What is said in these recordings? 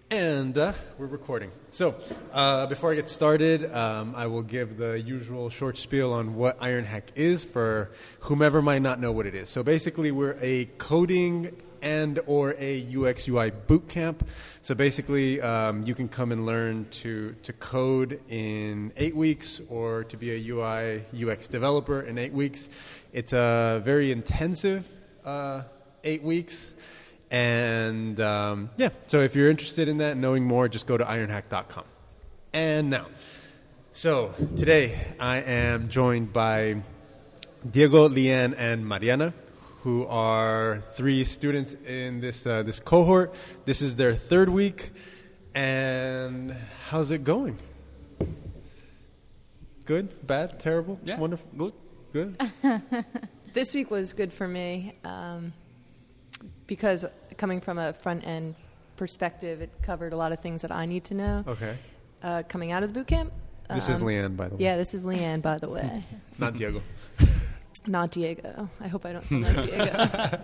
And we're recording. So before I get started, I will give the usual short spiel on what IronHack is for whomever might not know what it is. So basically, we're a coding and or a UX UI boot camp. So basically, you can come and learn to code in 8 weeks or to be a UI UX developer in 8 weeks. It's a very intensive 8 weeks. And so if you're interested in that, knowing more, just go to ironhack.com. And now, so today I am joined by Diego, Leanne, and Mariana, who are 3 students in this cohort. This is their 3rd week. And how's it going? Good? Bad? Terrible? Yeah. Wonderful? Good? This week was good for me. Because coming from a front-end perspective, it covered a lot of things that I need to know. Okay. Coming out of the boot camp. This is Leanne, by the way. Yeah, this is Leanne, by the way. Not Diego. Not Diego. I hope I don't sound like Diego.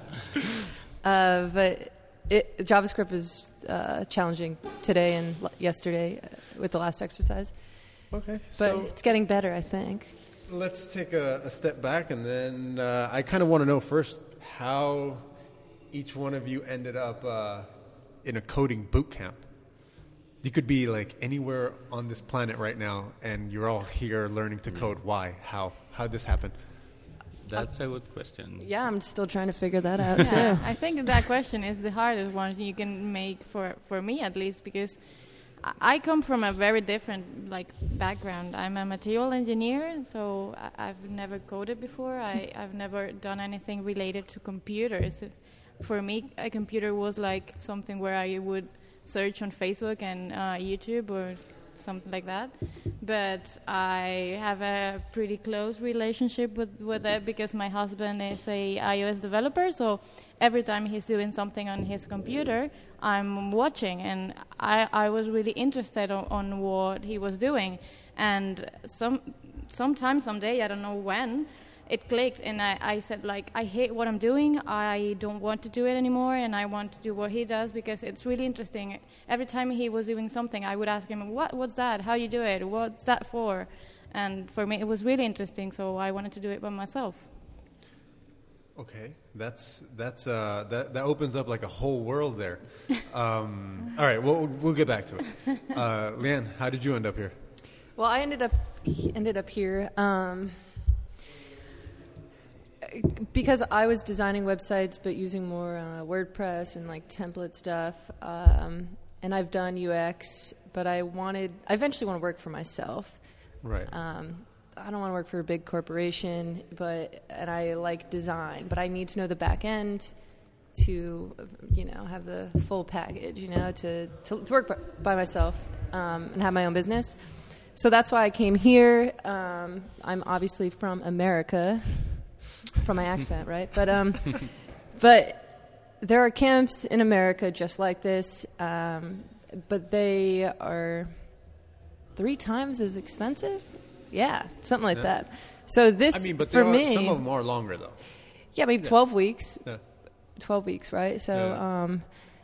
But JavaScript was challenging today and yesterday with the last exercise. Okay. But it's getting better, I think. Let's take a step back, and then I kind of want to know first how each one of you ended up in a coding boot camp. You could be like anywhere on this planet right now, and you're all here learning to code. Why? How? How'd this happen? That's a good question. Yeah, I'm still trying to figure that out, Yeah, too. I think that question is the hardest one you can make for me, at least, because I come from a very different background. I'm a material engineer, so I've never coded before. I've never done anything related to computers. For me, a computer was like something where I would search on Facebook and YouTube or something like that. But I have a pretty close relationship with it because my husband is a iOS developer. So every time he's doing something on his computer, I'm watching. And I was really interested on what he was doing. And someday, I don't know when, it clicked, and I said, I hate what I'm doing. I don't want to do it anymore, and I want to do what he does because it's really interesting. Every time he was doing something, I would ask him, what's that? How do you do it? What's that for? And for me, it was really interesting, so I wanted to do it by myself. Okay, that opens up like a whole world there. All right, we'll get back to it. Leanne, how did you end up here? Well, I ended up here because I was designing websites, but using more WordPress and template stuff. And I've done UX, but I eventually want to work for myself. Right. I don't want to work for a big corporation, and I like design, but I need to know the back end to, have the full package, to work by myself and have my own business. So that's why I came here. I'm obviously from America, from my accent, right? But there are camps in America just like this, but they are 3 times as expensive. Yeah, something like that. So this, but for me, some of them are longer though. Yeah, maybe 12 weeks. Yeah. 12 weeks, right? So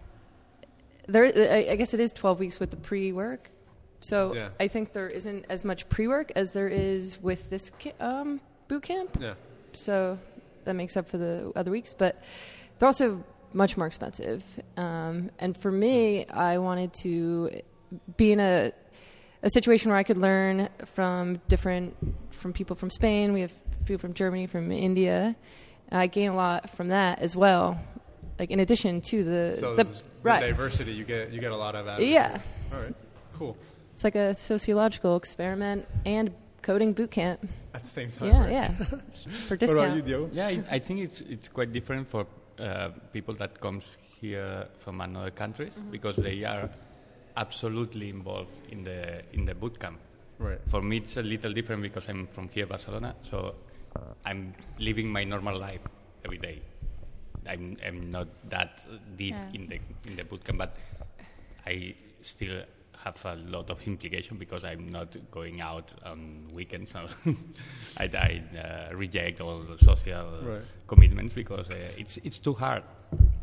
I guess it is 12 weeks with the pre-work. So I think there isn't as much pre-work as there is with this boot camp. Yeah. So that makes up for the other weeks, but they're also much more expensive. And for me, I wanted to be in a situation where I could learn from people from Spain. We have people from Germany, from India. I gain a lot from that as well. In addition to the diversity, you get a lot of that. Yeah. All right. Cool. It's like a sociological experiment and coding boot camp at the same time. Yeah, right? yeah. For discount. What about you, Diego? Yeah, I think it's quite different for people that comes here from another countries because they are absolutely involved in the boot camp. Right. For me, it's a little different because I'm from here, Barcelona, so I'm living my normal life every day. I'm not that deep in the boot camp, but I still have a lot of implication because I'm not going out on weekends. So I reject all the social commitments because it's too hard.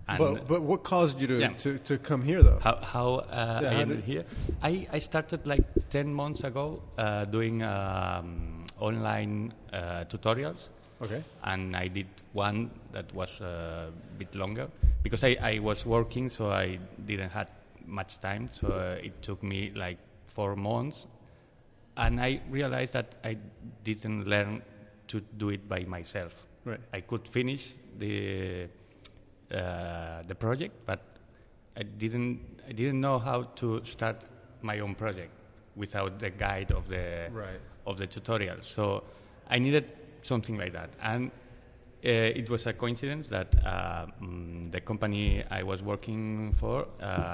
But what caused you to come here, though? How I ended here? I started like 10 months ago doing online tutorials. Okay. And I did one that was a bit longer because I was working, so I didn't have much time. So it took me like 4 months. And I realized that I didn't learn to do it by myself. Right. I could finish the project, but I didn't know how to start my own project without the guide of the tutorial. So I needed something like that, and it was a coincidence that the company I was working for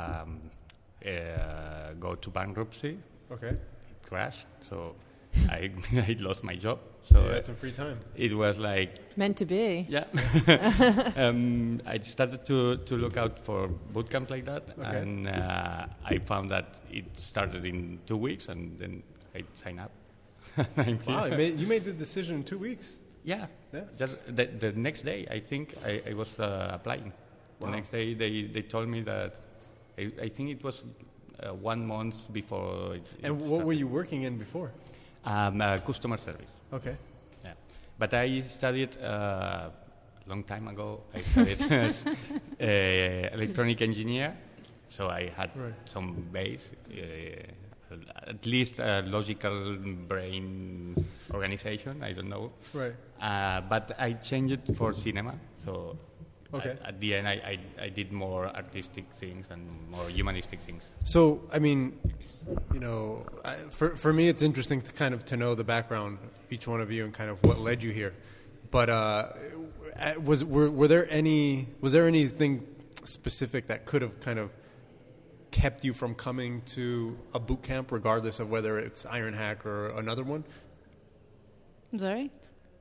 go to bankruptcy. Okay. It crashed, so I lost my job. So you had some free time. It was like meant to be. Yeah. I started to look out for bootcamps like that, and I found that it started in 2 weeks, and then I signed up. Wow, you made the decision in 2 weeks. Yeah. Just the next day, I think I was applying. Wow. The next day, they told me that I think it was 1 month before. And what were you working in before? Customer service. Okay. Yeah, but I studied a long time ago. I studied as electronic engineer, so I had some base, at least a logical brain organization. I don't know. Right. But I changed it for cinema. So at the end, I did more artistic things and more humanistic things. So I mean, for me, it's interesting to know the background of each one of you and kind of what led you here. But was there anything specific that could have kind of kept you from coming to a boot camp, regardless of whether it's Ironhack or another one? I'm sorry?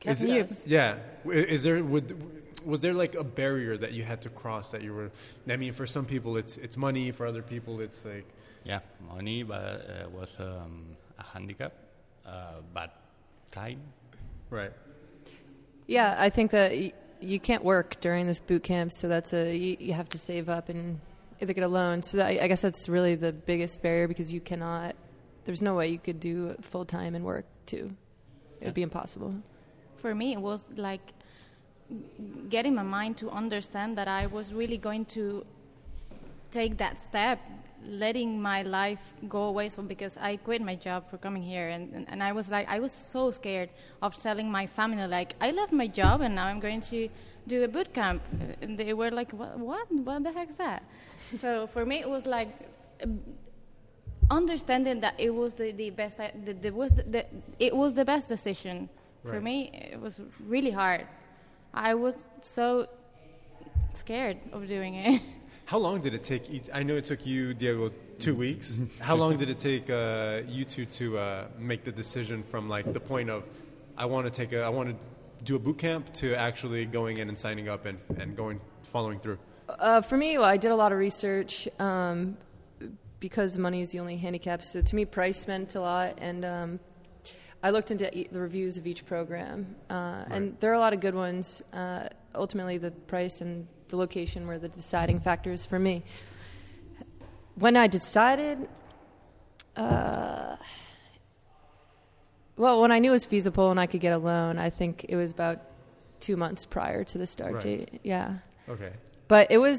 Was there like a barrier that you had to cross that you were? I mean, for some people it's money. For other people it's like money, but was a handicap. But time, right? Yeah, I think that you can't work during this boot camp, so that's you have to save up and either get a loan. So I guess that's really the biggest barrier, because you cannot. There's no way you could do full time and work too. It would be impossible. For me, it was like getting my mind to understand that I was really going to take that step, letting my life go away. So because I quit my job for coming here, and I was so scared of telling my family, like, I left my job and now I'm going to do a boot camp. And they were like, what the heck is that? So for me, it was like understanding that it was the best. It was the best decision. Right. For me, it was really hard. I was so scared of doing it. How long did it take? I know it took you, Diego, 2 weeks. How long did it take you two to make the decision from like the point of I want to do a boot camp to actually going in and signing up and following through? For me, I did a lot of research because money is the only handicap. So to me, price meant a lot, and I looked into the reviews of each program, and there are a lot of good ones. Ultimately, the price and the location were the deciding factors for me. When I decided, when I knew it was feasible and I could get a loan, I think it was about 2 months prior to the start date. Yeah. Okay. But the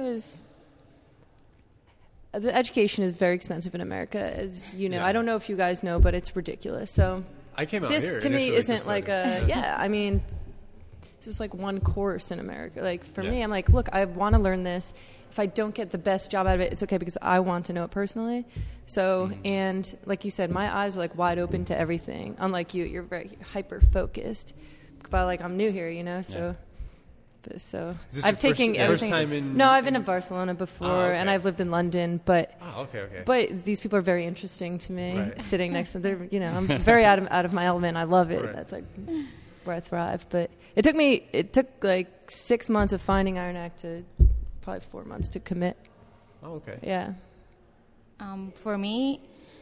education is very expensive in America, as you know. Yeah. I don't know if you guys know, but it's ridiculous. So I came out this here to me isn't like I mean, this is like one course in America. Like for me, I'm like, look, I want to learn this. If I don't get the best job out of it, it's okay, because I want to know it personally. So, and like you said, my eyes are like wide open to everything. Unlike you, you're very hyper focused. But like I'm new here, so. Yeah. So I've taken everything. No, I've been to Barcelona before, and I've lived in London. But but these people are very interesting to me. Sitting next to them, I'm very out of my element. I love it. That's like where I thrive. But it took like 6 months of finding Ironhack to probably 4 months to commit. Oh, okay. Yeah. For me,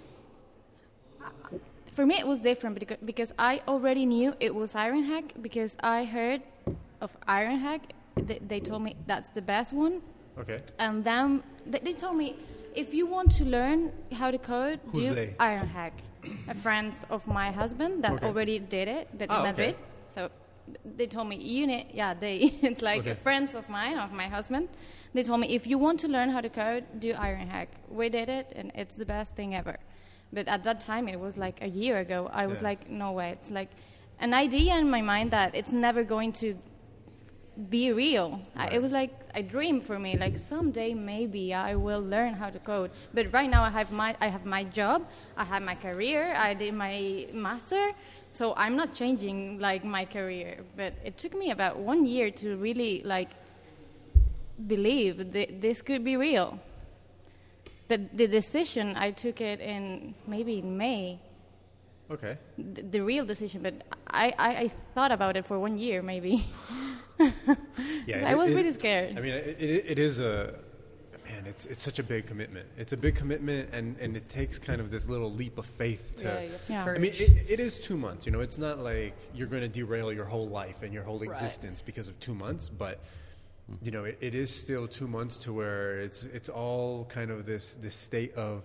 it was different because I already knew it was Ironhack, because I heard of Ironhack they told me that's the best one. Okay. And then they told me, if you want to learn how to code, Who's do they? Ironhack. A friend of my husband that already did it, but in Madrid. Okay. So they told me, it's like friends of mine, of my husband. They told me, if you want to learn how to code, do Ironhack. We did it, and it's the best thing ever. But at that time, it was like a year ago. I was like, no way. It's like an idea in my mind that it's never going to be real. Right. It was like a dream for me. Like someday maybe I will learn how to code. But right now I have my job, I have my career, I did my master, so I'm not changing like my career. But it took me about 1 year to really like believe this could be real. But the decision, I took it in maybe in May. Okay. The real decision, but I thought about it for 1 year maybe. Yeah, I was really scared. I mean, it is it's such a big commitment. It's a big commitment, and it takes kind of this little leap of faith to. I mean, it is 2 months. You know, it's not like you're going to derail your whole life and your whole existence because of 2 months, but. You know, it is still 2 months to where it's all kind of this state of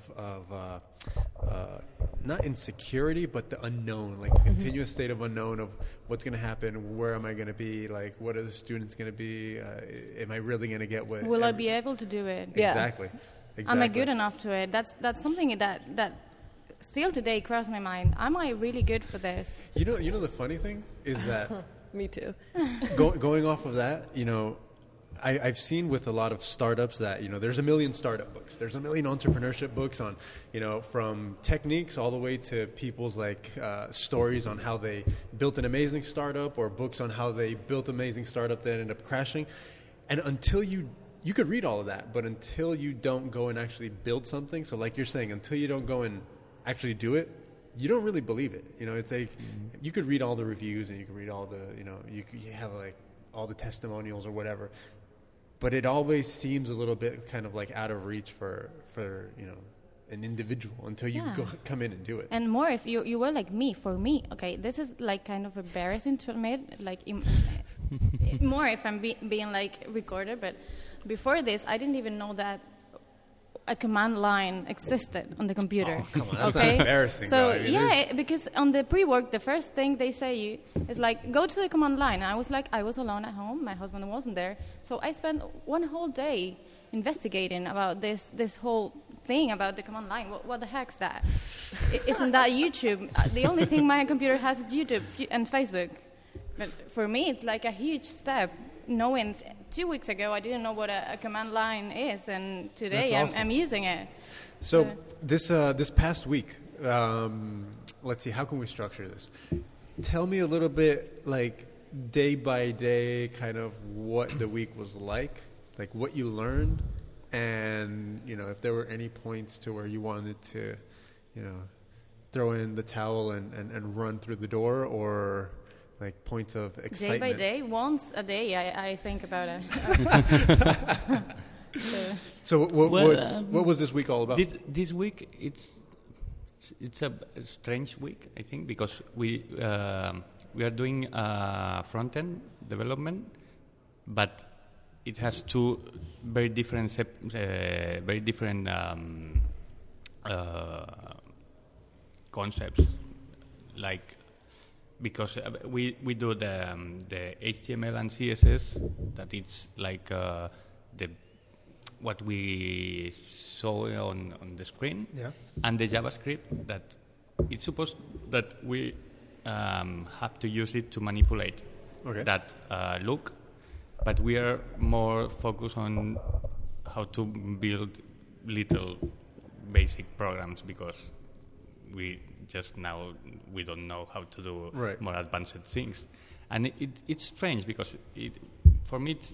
not insecurity, but the unknown, like a continuous state of unknown of what's going to happen, where am I going to be, like what are the students going to be, am I really going to get what? Will I be able to do it? Exactly. Am I good enough to it? That's something that still today crossed my mind. Am I really good for this? You know the funny thing is that me too. Going off of that, you know. I've seen with a lot of startups that, you know, there's a million startup books. There's a million entrepreneurship books on, you know, from techniques all the way to people's like stories on how they built an amazing startup, or books on how they built an amazing startup that ended up crashing. And until you could read all of that, but until you don't go and actually build something, so like you're saying, until you don't go and actually do it, you don't really believe it. You know, it's like you could read all the reviews and you could read all the, you know, you have like all the testimonials or whatever. But it always seems a little bit kind of like out of reach for you know, an individual until you come in and do it. And more if you were like me. For me, okay, this is like kind of embarrassing to admit, like more if I'm being like recorded. But before this, I didn't even know that a command line existed on the computer. Oh, come on, that's not embarrassing. So because on the pre-work, the first thing they say is like, go to the command line. And I was alone at home. My husband wasn't there. So I spent one whole day investigating about this whole thing about the command line. What the heck's that? Isn't that YouTube? The only thing my computer has is YouTube and Facebook. But for me, it's like a huge step. Knowing 2 weeks ago, I didn't know what a command line is, and today I'm using it. So this past week, let's see, how can we structure this? Tell me a little bit, like day by day, kind of what the week was like what you learned, and you know if there were any points to where you wanted to, you know, throw in the towel and run through the door, or like points of excitement. Day by day, once a day, I think about it. So what was this week all about? This week it's a strange week, I think, because we are doing front-end development, but it has two very different concepts, like. Because we do the HTML and CSS, that it's like what we saw on the screen, and the JavaScript that it's supposed that we have to use it to manipulate that look, but we are more focused on how to build little basic programs, because we don't know how to do more advanced things, and it's strange because for me it's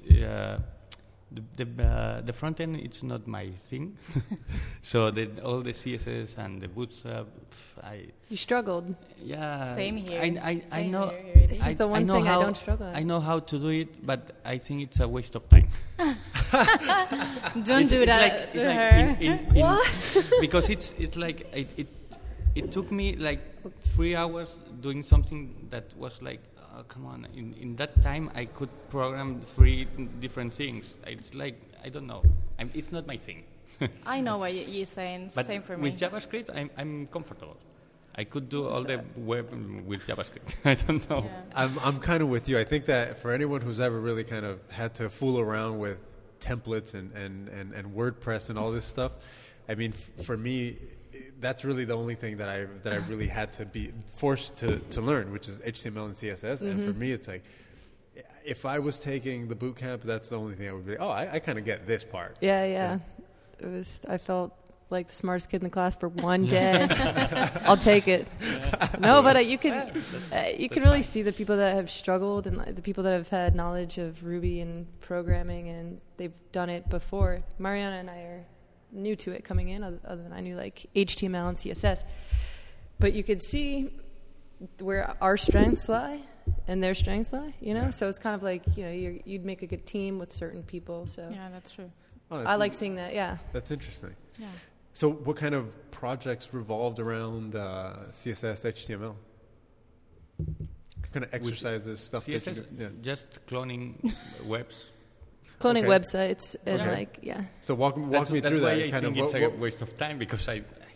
the front end, it's not my thing. So all the CSS and the Bootstrap, you struggled. Yeah, same here. I know. This is the one thing I don't struggle at. I know how to do it, but I think it's a waste of time. Don't do that to her. What? Because it's like it took me like 3 hours doing something that was like come on. In that time, I could program 3 different things. It's like, I don't know. It's not my thing. I know what you're saying. But same for me. with JavaScript, I'm comfortable. I could do all the web with JavaScript. I don't know. Yeah. I'm kind of with you. I think that for anyone who's ever really kind of had to fool around with templates and WordPress and all this stuff, I mean, for me, that's really the only thing that I really had to be forced to learn, which is HTML and CSS. And for me, it's like, if I was taking the boot camp, that's the only thing I would be. Oh, I kind of get this part. Yeah. It was. I felt like the smartest kid in the class for one day. I'll take it. No, but you can really see the people that have struggled and the people that have had knowledge of Ruby and programming and they've done it before. Mariana and I are new to it coming in, other than I knew like HTML and CSS. But you could see where our strengths lie and their strengths lie, you know? So it's kind of like, you'd make a good team with certain people. So Yeah, that's true. Oh, I like seeing that, yeah. That's interesting. Yeah. So what kind of projects revolved around CSS, HTML? What kind of exercises, stuff? CSS, just cloning webs. Cloning websites and So walk me through that's that. Why I kind think of it's a waste of time because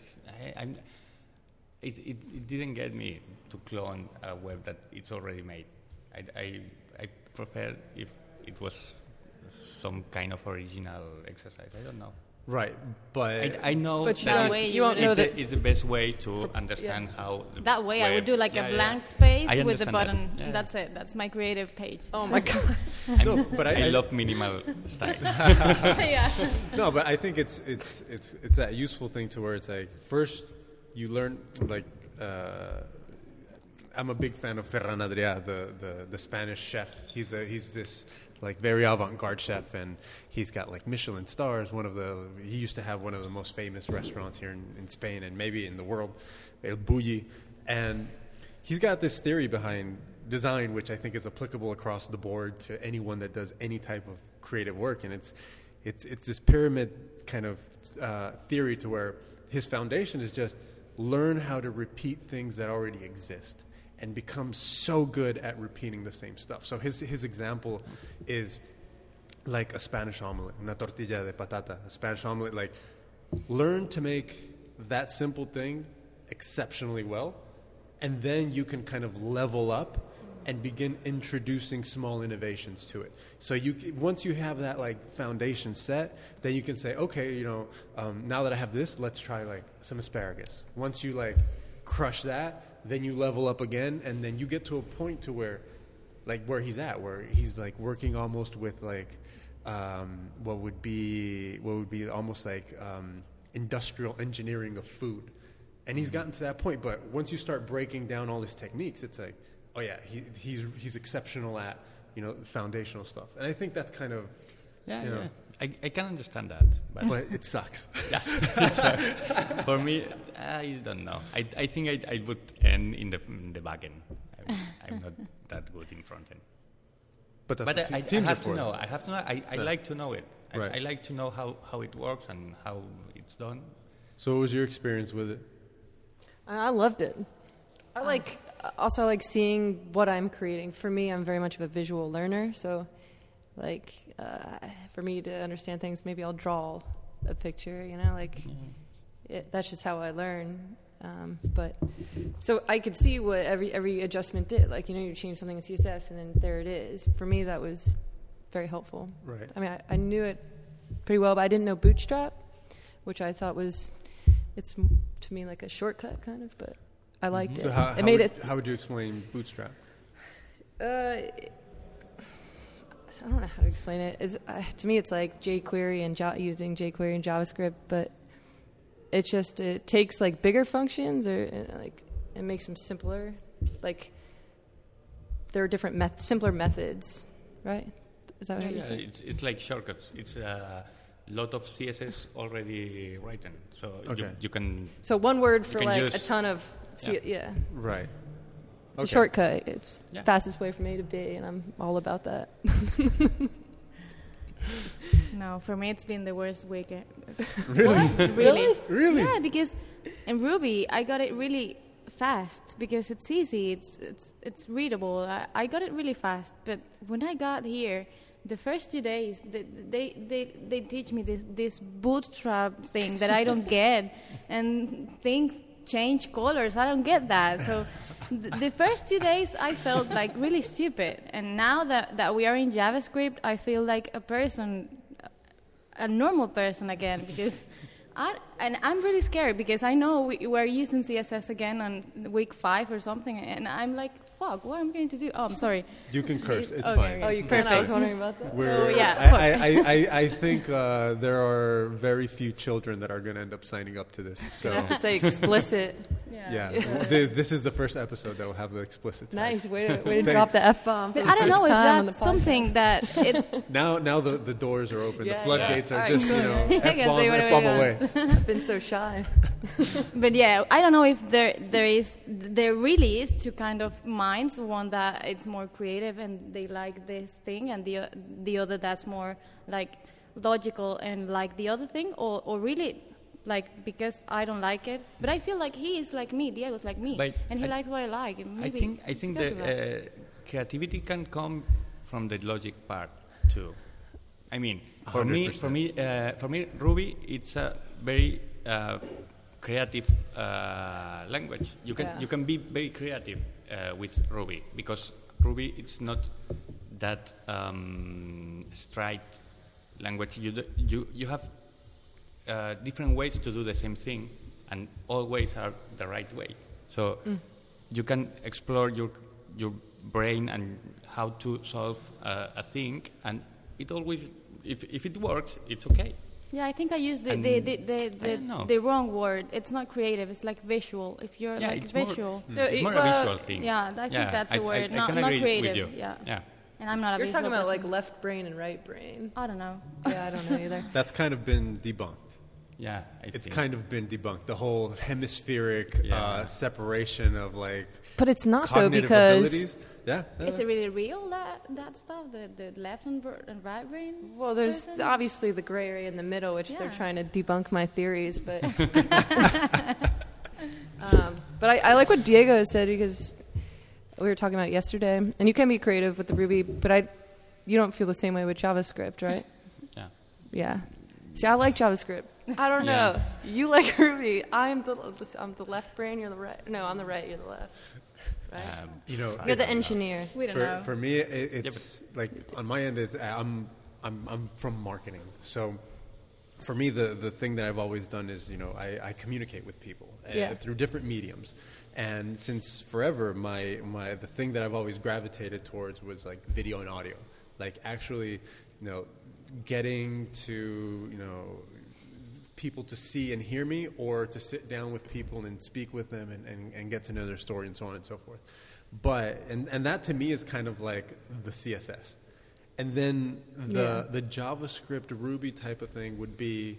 it didn't get me to clone a web that it's already made. I prefer if it was some kind of original exercise. I don't know. Right, but I know but that you won't know that it's the best way to understand how. That way, I would do like a blank space space with a button. That. That's it. That's my creative page. Oh my god! No, but I love minimal style. Yeah. No, but I think it's that useful thing to where it's like first you learn like. I'm a big fan of Ferran Adrià, the Spanish chef. He's this like very avant-garde chef, and he's got like Michelin stars. He used to have one of the most famous restaurants here in Spain and maybe in the world, El Bulli. And he's got this theory behind design, which I think is applicable across the board to anyone that does any type of creative work. And it's this pyramid kind of theory to where his foundation is just learn how to repeat things that already exist and become so good at repeating the same stuff. So his example is like a Spanish omelet, una tortilla de patata, a Spanish omelet. Like, learn to make that simple thing exceptionally well, and then you can kind of level up and begin introducing small innovations to it. So once you have that like foundation set, then you can say, okay, now that I have this, let's try like some asparagus. Once you like crush that, then you level up again, and then you get to a point to where he's at, where he's like working almost with like what would be almost like industrial engineering of food, and he's gotten to that point. But once you start breaking down all his techniques, it's like, oh yeah, he's exceptional at foundational stuff, and I think that's kind of I can understand that, but it sucks. Yeah, it sucks. For me, I don't know. I think I would end in the back end. I'm not that good in front end. But I have to know. I have to know. I like to know it. Right. I like to know how it works and how it's done. So what was your experience with it? I loved it. I like seeing what I'm creating. For me, I'm very much of a visual learner, so for me to understand things, maybe I'll draw a picture, that's just how I learn. But so I could see what every adjustment did. You change something in CSS and then there it is. For me, that was very helpful. Right. I mean, I knew it pretty well, but I didn't know Bootstrap, which I thought it's to me like a shortcut kind of, but I liked it. So how would you explain Bootstrap? I don't know how to explain it. To me, it's like jQuery and using jQuery and JavaScript, but it takes like bigger functions or it makes them simpler. Like there are different simpler methods, right? Is that what you said? It's like shortcuts. It's a lot of CSS already written, so you can. So one word for like a ton of Right. It's a shortcut. It's the fastest way from A to B, and I'm all about that. No, for me it's been the worst week. Really? Really? Really? Yeah, because in Ruby I got it really fast because it's easy. It's readable. I got it really fast. But when I got here, the first 2 days, they teach me this bootstrap thing that I don't get, and things change colors. I don't get that. So the first 2 days, I felt like really stupid. And now that we are in JavaScript, I feel like a normal person again, because I'm really scared because I know we're using CSS again on week 5 or something, and I'm like, fuck, what am I going to do? Oh, I'm sorry. You can curse. It's okay, fine. Okay. Oh, you can. I was wondering about that. I think there are very few children that are going to end up signing up to this. So I have to say explicit. Yeah. This is the first episode that will have the explicit tag. Nice. Way to drop the F-bomb. But I don't know if that's something that it's... Now the doors are open. Yeah, the floodgates are right, just, cool. F-bomb away. I've been so shy. But yeah, I don't know if there really is two kind of minds. One that it's more creative and they like this thing, and the other that's more like logical and like the other thing, or really like because I don't like it. But I feel like he is like me, Diego's like me, and he likes what I like. Maybe I think the creativity can come from the logic part too. I mean, for 100%. me, Ruby, it's a very creative language. You can be very creative with Ruby, because Ruby it's not that straight language. You have different ways to do the same thing, and all ways are the right way. So you can explore your brain and how to solve a thing, and it always, if it works, it's okay. Yeah, I think I used the wrong word. It's not creative. It's like visual. If you're like visual, it's more a visual thing. Yeah, I think that's the word. Not creative. With you. Yeah. And I'm not a You're visual talking about person. like left brain and right brain. I don't know. Yeah, I don't know either. That's kind of been debunked. Yeah, it's kind of been debunked. The whole hemispheric separation of like. But it's not cognitive though, because. Abilities. Yeah. Is it really real that stuff? The left and right brain? Well, there's obviously the gray area in the middle, which they're trying to debunk my theories, but. But I like what Diego said, because we were talking about it yesterday, and you can be creative with the Ruby, but you don't feel the same way with JavaScript, right? Yeah. Yeah. See, I like JavaScript. I don't know. You like Ruby. I'm the left brain. You're the right. No, I'm the right. You're the left. Right? You're the engineer. We don't know. For me, it's like on my end. I'm from marketing, so for me, the thing that I've always done is I communicate with people through different mediums, and since forever, the thing that I've always gravitated towards was like video and audio, like actually, getting to people to see and hear me, or to sit down with people and speak with them and get to know their story and so on and so forth. But and that to me is kind of like the CSS. And then the JavaScript Ruby type of thing would be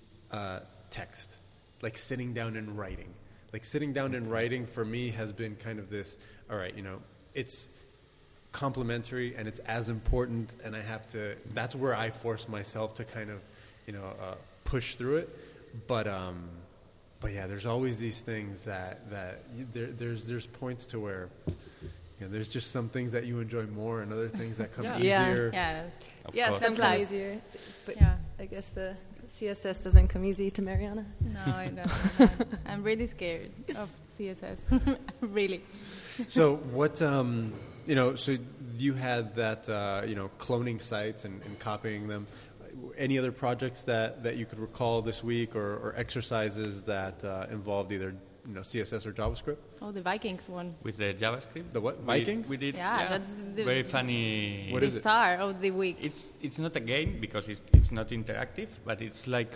text, like sitting down and writing. Like sitting down and writing for me has been kind of this, all right, it's complementary and it's as important, and that's where I force myself to kind of, push through it. But yeah, there's always these things that there's points to where there's just some things that you enjoy more and other things that come easier. Some come easier. But I guess the CSS doesn't come easy to Mariana. No, it doesn't. I'm really scared of CSS. Really. So what so you had that cloning sites and copying them. Any other projects that you could recall this week, or exercises that involved either CSS or JavaScript? Oh, the Vikings one. With the JavaScript? The what? Vikings? We did. Yeah, that's the very funny. What the is star of the week. It's not a game because it's not interactive, but it's like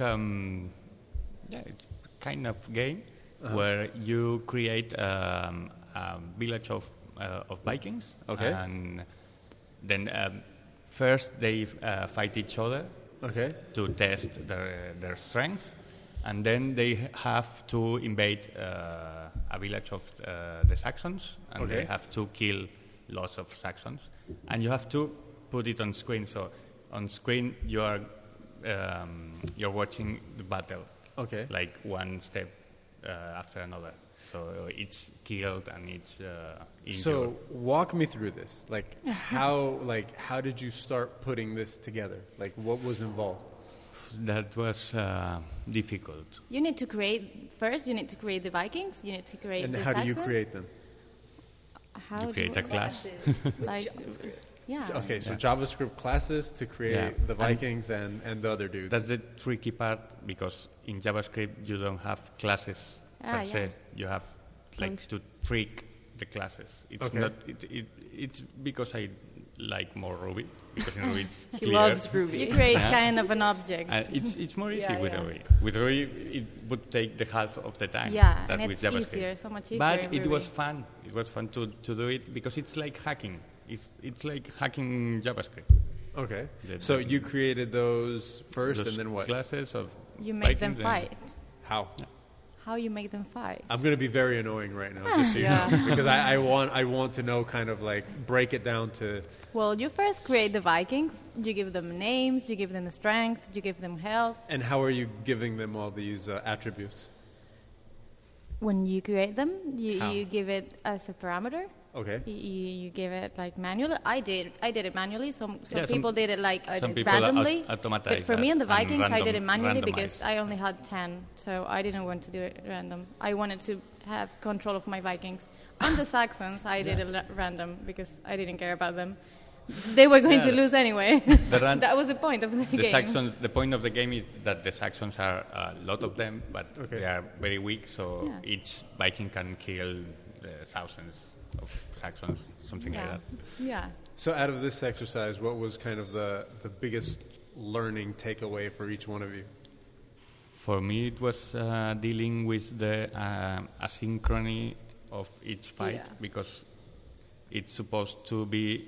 it's kind of game where you create a village of Vikings. Okay. And then first they fight each other. Okay. To test their strength, and then they have to invade a village of the Saxons, and they have to kill lots of Saxons, and you have to put it on screen. So on screen you are you're watching the battle. Okay. Like one step after another. So it's killed and it's injured. So walk me through this. How did you start putting this together? What was involved? That was difficult. You need to create the Vikings. You need to create the Saxons. And how do you create them? You create a class. JavaScript. Yeah. Okay, so JavaScript classes to create the Vikings and the other dudes. That's the tricky part, because in JavaScript you don't have classes per se. You have to trick the classes. It's not. It's because I like more Ruby, because in Ruby it's he clear. loves Ruby. You create kind of an object. It's more easy with Ruby. With Ruby, it would take the half of the time. Yeah, that and with it's JavaScript. so much easier. But it was fun. It was fun to do it, because it's like hacking. It's like hacking JavaScript. Okay. So you created those first, and then what? Classes of you make them fight. How? Yeah. How you make them fight? I'm going to be very annoying right now, just so you know, because I want to know, kind of break it down to. Well, you first create the Vikings. You give them names. You give them strength. You give them health. And how are you giving them all these attributes? When you create them, you give it as a parameter. Okay. You give it manually. I did it manually. Some people did it randomly. But for me and the Vikings, I did it manually because I only had 10, so I didn't want to do it random. I wanted to have control of my Vikings. On the Saxons, I did it random because I didn't care about them. They were going to lose anyway. That was the point of the game. Saxons. The point of the game is that the Saxons are a lot of them, but they are very weak. So each Viking can kill thousands of Saxons, something like that. Yeah. So out of this exercise, what was kind of the biggest learning takeaway for each one of you? For me, it was dealing with the asynchrony of each fight, because it's supposed to be.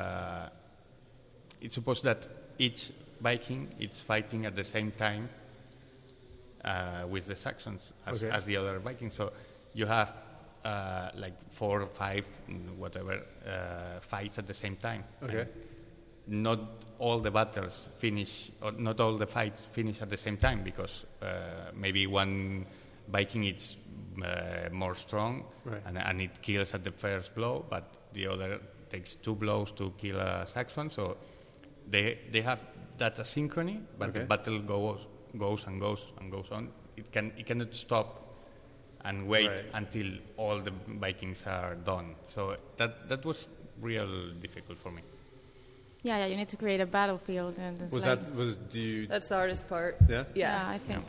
It's supposed that each Viking is fighting at the same time with the Saxons as the other Vikings. So you have 4 or 5, whatever, fights at the same time. Okay. And not all the battles finish, or not all the fights finish at the same time, because maybe one Viking is more strong, and it kills at the first blow, but the other takes 2 blows to kill a Saxon. So they have that asynchrony, but the battle goes and goes and goes on. It cannot stop and wait until all the Vikings are done. So that was real difficult for me. Yeah, you need to create a battlefield, and That's the hardest part. Yeah. Yeah, I think.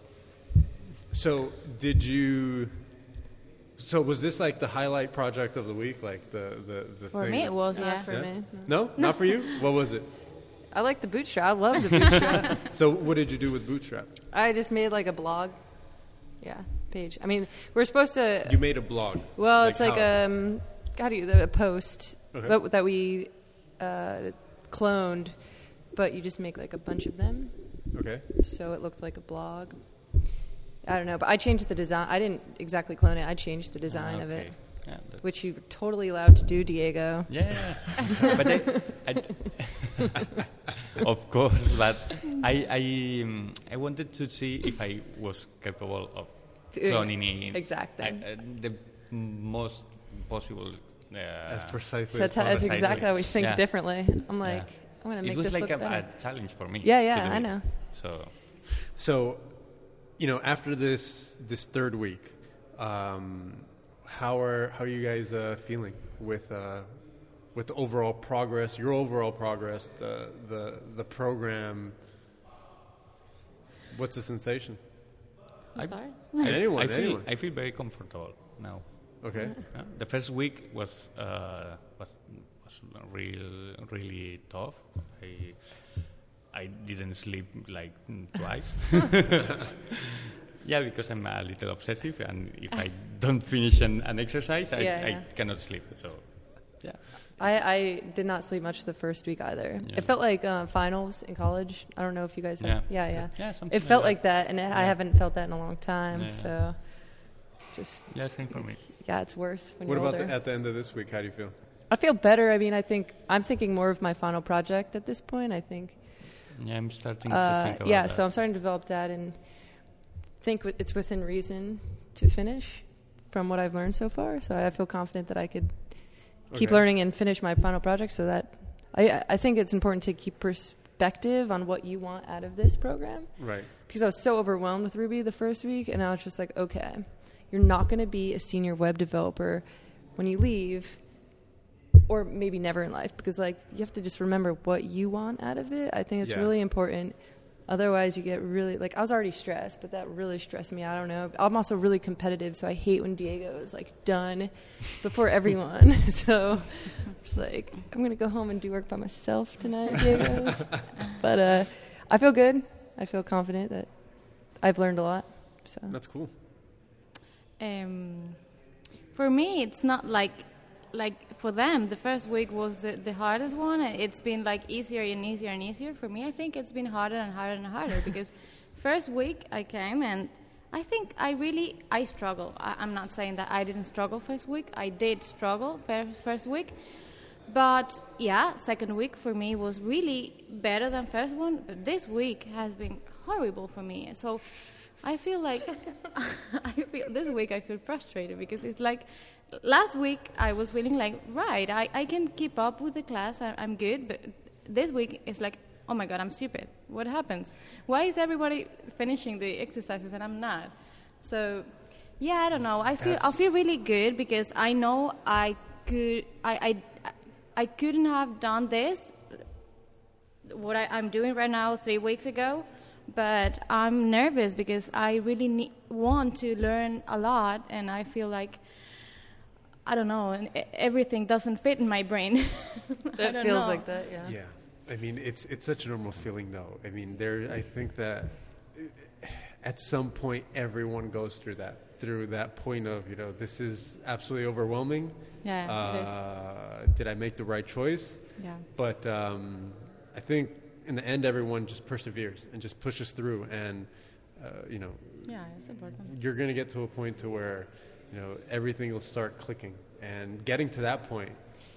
So So was this the highlight project of the week? The for thing me, it was. Not for me. No, not for you. What was it? I like the Bootstrap. I love the Bootstrap. So what did you do with Bootstrap? I just made a blog. Page. I mean, we're supposed to. You made a blog. Well, it's a post that we cloned, but you just make a bunch of them. Okay. So it looked like a blog. I don't know, but I changed the design. I didn't exactly clone it. I changed the design of it, which you were totally allowed to do, Diego. Yeah, but of course. But I wanted to see if I was capable of cloning it exactly the most possible. As precisely. So that's exactly how we think differently. I'm I'm going to make this look better. It was a challenge for me. Yeah, I know. So. After this third week, how are you guys feeling with the overall progress? Your overall progress, the program. What's the sensation? I'm sorry. Anyone. I feel very comfortable now. Okay. The first week was really tough. I didn't sleep twice. Yeah, because I'm a little obsessive, and if I don't finish an exercise, I cannot sleep. So, yeah. I did not sleep much the first week either. Yeah. It felt like finals in college. I don't know if you guys have. Yeah, it felt like that, and I haven't felt that in a long time. Yeah. So, just. Yeah, same for me. Yeah, it's worse when you're older. What about at the end of this week? How do you feel? I feel better. I mean, I'm thinking more of my final project at this point. I think. Yeah, I'm starting to think about that. So I'm starting to develop that and think it's within reason to finish from what I've learned so far. So I feel confident that I could keep learning and finish my final project. So that I think it's important to keep perspective on what you want out of this program. Right. Because I was so overwhelmed with Ruby the first week, and I was just like, okay, you're not going to be a senior web developer when you leave, or maybe never in life, because like you have to just remember what you want out of it. I think it's really important. Otherwise, you get really, like, I was already stressed, but that really stressed me out. I don't know. I'm also really competitive, so I hate when Diego is, like, done before everyone. So I'm just like, I'm going to go home and do work by myself tonight, Diego. But I feel good. I feel confident that I've learned a lot. So that's cool. For me, it's not like for them, the first week was the hardest one. It's been like easier and easier and easier. For me, I think it's been harder and harder and harder because first week I came and I think I struggle. I'm not saying that I didn't struggle first week. I did struggle first week. But yeah, second week for me was really better than first one. But this week has been horrible for me. So I feel like this week I feel frustrated because it's like last week I was feeling like, right, I can keep up with the class, I'm good, but this week it's like, oh my God, I'm stupid. What happens? Why is everybody finishing the exercises and I'm not? So, yeah, I don't know. I feel really good because I know I couldn't have done this, what I'm doing right now 3 weeks ago, but I'm nervous because I really want to learn a lot, and I feel like, I don't know, and everything doesn't fit in my brain. That feels like that, yeah. Yeah. I mean, it's such a normal feeling, though. I mean, I think that at some point everyone goes through that point of, this is absolutely overwhelming. Yeah, it is. Did I make the right choice? Yeah. But I think in the end, everyone just perseveres and just pushes through, and yeah, it's important. You're going to get to a point to where everything will start clicking, and getting to that point.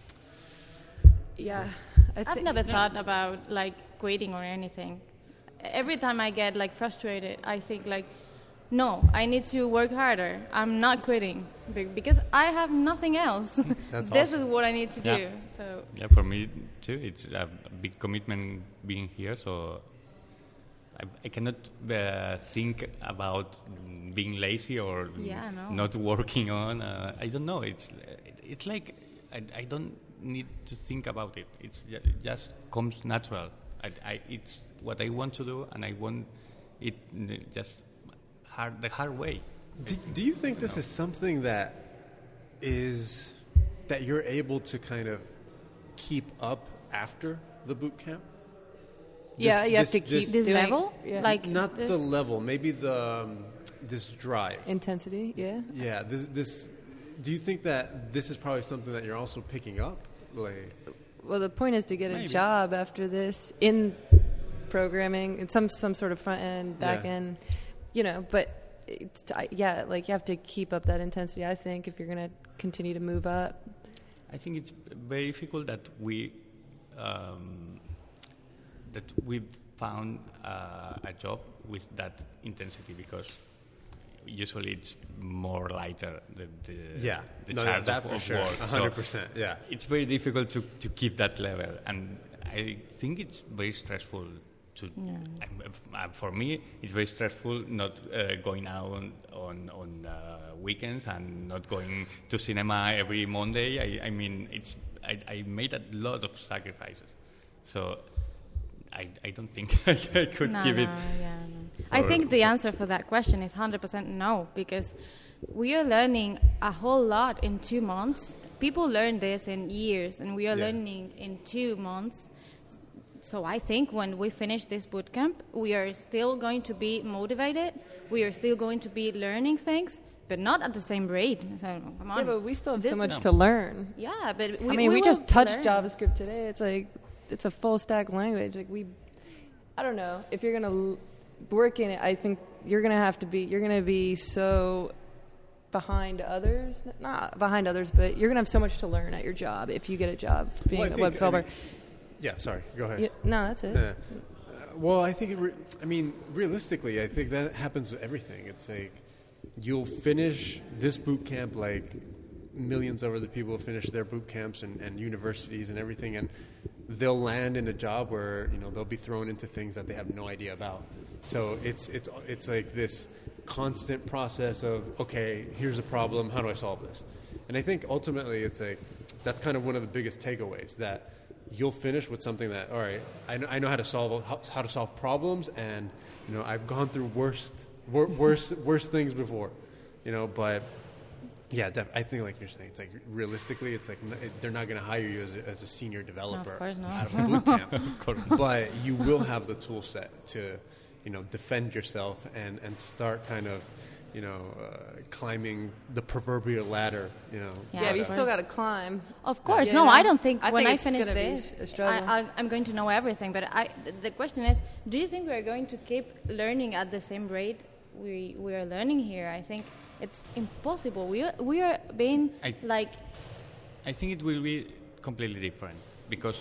Yeah, I've never thought about like quitting or anything. Every time I get like frustrated, I think like, no, I need to work harder. I'm not quitting because I have nothing else. That's this awesome. Is what I need to do. So yeah, for me too, it's a big commitment being here. So I cannot think about being lazy or not working on. I don't know. It's like I don't need to think about it. It just comes natural. It's what I want to do, and I want it just the hard way. Do you think this is something that you're able to kind of keep up after the boot camp? You have to keep this level, like not the level, maybe this drive, intensity. Yeah. This. Do you think that this is probably something that you're also picking up? Well, the point is to get a job after this in programming and some sort of front end, back end, But like you have to keep up that intensity. I think if you're going to continue to move up. I think it's very difficult that we found a job with that intensity, because usually it's more lighter the charge that of for sure, work. 100%. So yeah, it's very difficult to keep that level, and I think it's very stressful. For me, it's very stressful not going out on weekends and not going to cinema every Monday. I mean, I made a lot of sacrifices, so I don't think I could give it. I think the answer for that question is 100% no, because we are learning a whole lot in 2 months. People learn this in years, and we are learning in 2 months. So I think when we finish this bootcamp, we are still going to be motivated. We are still going to be learning things, but not at the same rate. So, come on. Yeah, but we still have so much to learn. Yeah, but we just touched JavaScript today. It's like it's a full stack language. Like I don't know, if you're gonna work in it, I think you're gonna be so behind others. Not behind others, but you're gonna have so much to learn at your job if you get a job being a web developer. Sorry, go ahead. Yeah, no, that's it. Well, I think realistically, I think that happens with everything. It's like you'll finish this boot camp like millions of other people finish their boot camps and universities and everything, and they'll land in a job where, you know, they'll be thrown into things that they have no idea about. So it's like this constant process of, okay, here's a problem, how do I solve this? And I think ultimately it's like, that's kind of one of the biggest takeaways, that you'll finish with something that, all right, I know how to solve problems, and, you know, I've gone through worse things before, you know, but yeah, I think like you're saying, it's like realistically, it's like they're not going to hire you as a senior developer out of a boot camp, but you will have the tool set to, you know, defend yourself and start kind of, you know, climbing the proverbial ladder, you know. Yeah, but you still got to climb. Of course. Yeah. No, I don't think when I it's finish gonna this, be I'm going to know everything. But the question is, do you think we're going to keep learning at the same rate we are learning here? I think it's impossible. We are being like... I think it will be completely different, because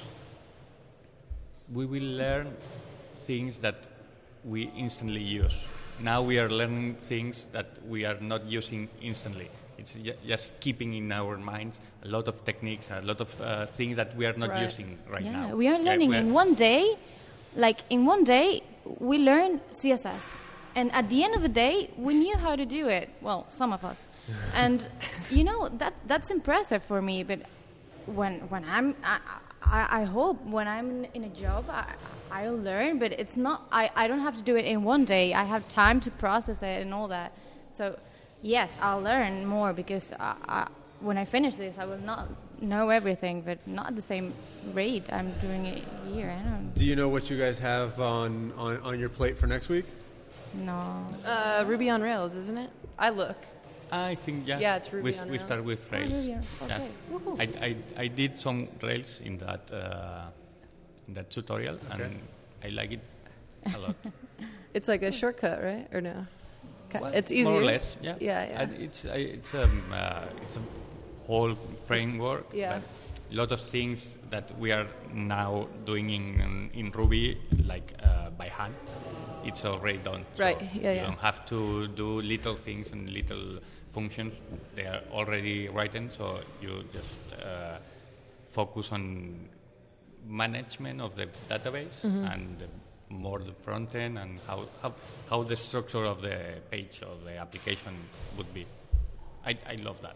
we will learn things that we instantly use. Now we are learning things that we are not using instantly. It's just keeping in our minds a lot of techniques, a lot of things that we are not using right now. Yeah, we are learning in one day. Like in one day, we learn CSS. And at the end of the day, we knew how to do it. Well, some of us. And, you know, that's impressive for me. But when I hope when I'm in a job, I'll learn. But it's not, I don't have to do it in one day. I have time to process it and all that. So, yes, I'll learn more, because when I finish this, I will not know everything, but not at the same rate I'm doing it here. I don't know. Do you know what you guys have on your plate for next week? No. Ruby on Rails, isn't it? I look. I think, yeah. Yeah, it's Ruby on We Rails. start with Rails. Oh, yeah. Okay. Yeah. I did some Rails in that tutorial, and I like it a lot. It's like a shortcut, right? Or no? Well, it's easier. More or less, yeah. Yeah. And it's a whole framework. Yeah. But a lot of things that we are now doing in Ruby, like by hand, it's already done. Right. So you don't have to do little things and little functions. They are already written, so you just focus on management of the database and more the front end and how the structure of the page or the application would be. I love that.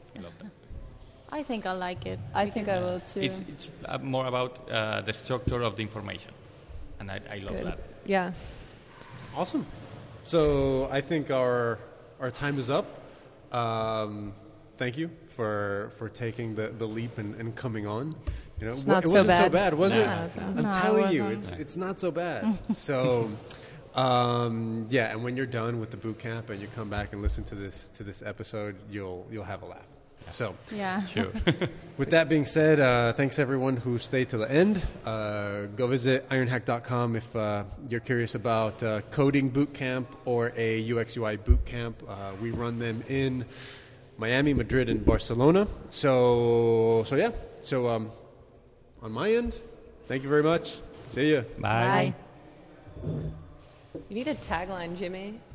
I think I like it. I think I will too. It's more about the structure of the information, and I love that. Yeah. Awesome. So I think our time is up. Thank you for taking the leap and coming on. You know, it wasn't so bad, was it? No, I'm telling you, it's not so bad. So, yeah, and when you're done with the boot camp and you come back and listen to this episode, you'll have a laugh. So, yeah, sure. With that being said, thanks everyone who stayed to the end. Go visit ironhack.com if you're curious about coding boot camp or a UX UI boot camp. We run them in Miami, Madrid, and Barcelona. So yeah. So on my end, thank you very much. See ya. Bye. You need a tagline, Jimmy.